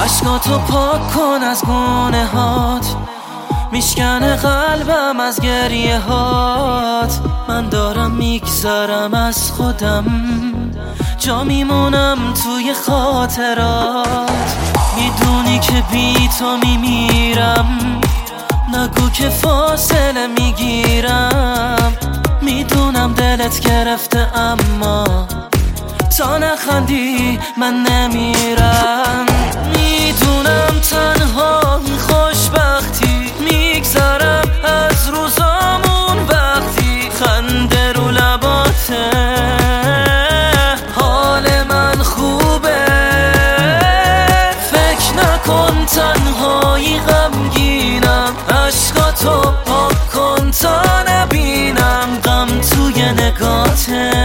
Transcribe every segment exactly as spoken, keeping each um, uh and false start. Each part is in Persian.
اشکاتو پاک کن از گونه هات، میشکنه قلبم از گریه هات. من دارم میگذرم از خودم، جا میمونم توی خاطرات. میدونی که بی تو میمیرم، نگو که فاصله میگیرم. میدونم دلت گرفته اما تا نخندی من نمیرم. میدونم تنهایی خوشبختی، میگذرم از روزامون وقتی خنده رو لباته. حال من خوبه، فکر نکن تنهایی غمگینم. عشقاتو پاک کن تا نبینم غم توی نگاته.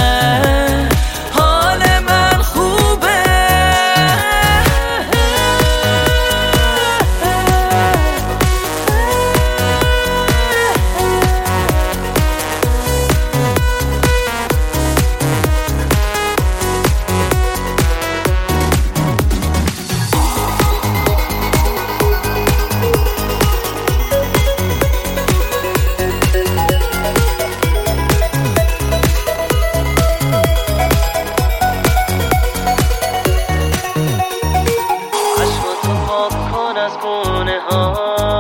از گونه ها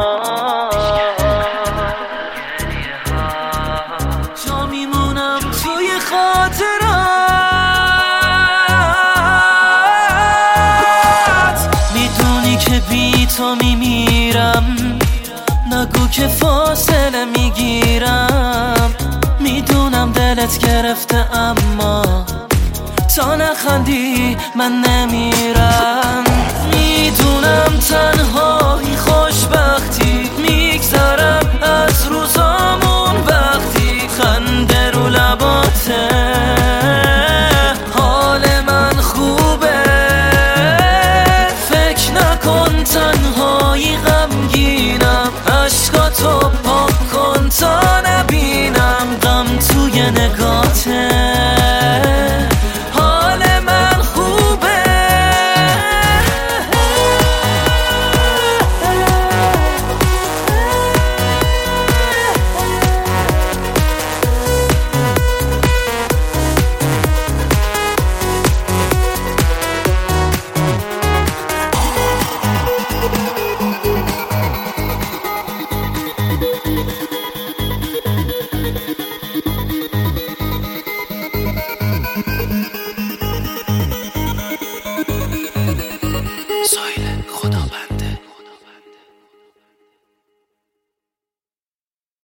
جا میمونم توی خاطرات. میدونی که بی تو میمیرم، نگو که فاصله میگیرم. میدونم دلت گرفته اما تا نخندی من نمیرم. میدونم تنهایی خوشبختی، میگذرم از روزا